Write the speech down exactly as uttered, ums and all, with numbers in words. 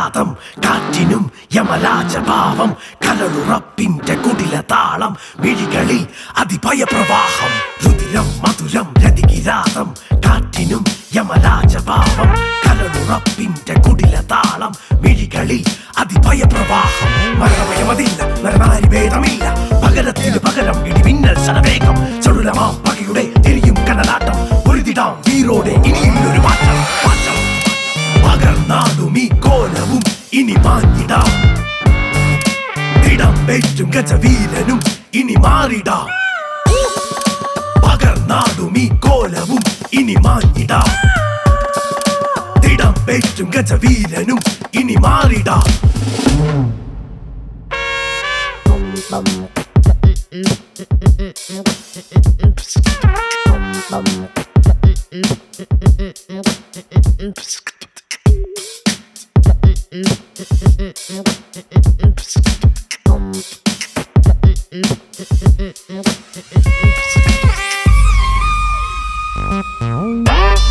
കിരാതം കാറ്റിനും യമരാജഭാവം കരളുറപ്പിന്റെ കുടില താളം മിഴികളിൽ അതിഭയപ്രവാഹം രുതിരം മധുരം രതികിരാതം കാറ്റിനും യമരാജഭാവം കരളുറപ്പിന്റെ കുടില താളം മിഴികളിൽ അതിഭയപ്രവാഹം മരണഭയമതില്ല നരനാരി ഭേദമില്ല പകരത്തിന് പകരം ഇടിമിന്നൽ ശരവേഗം ചടുലമാം പകയുടെ എരിയും കനലാട്ടം ഒരുതിടാം വീരോടെ ഇനിയുള്ളൊരു മാറ്റം മാറ്റം പകർന്നാടും ഈ കോലവും ഇനി മാഞ്ഞിടാം തിടം പേറ്റും ഗജവീരനും ഇനി മാറിടാം പകർന്നാടും ഈ കോലവും ഇനി മാഞ്ഞിടാം തിടം പേറ്റും ഗജവീരനും ഇനി മാറിടാം Bye.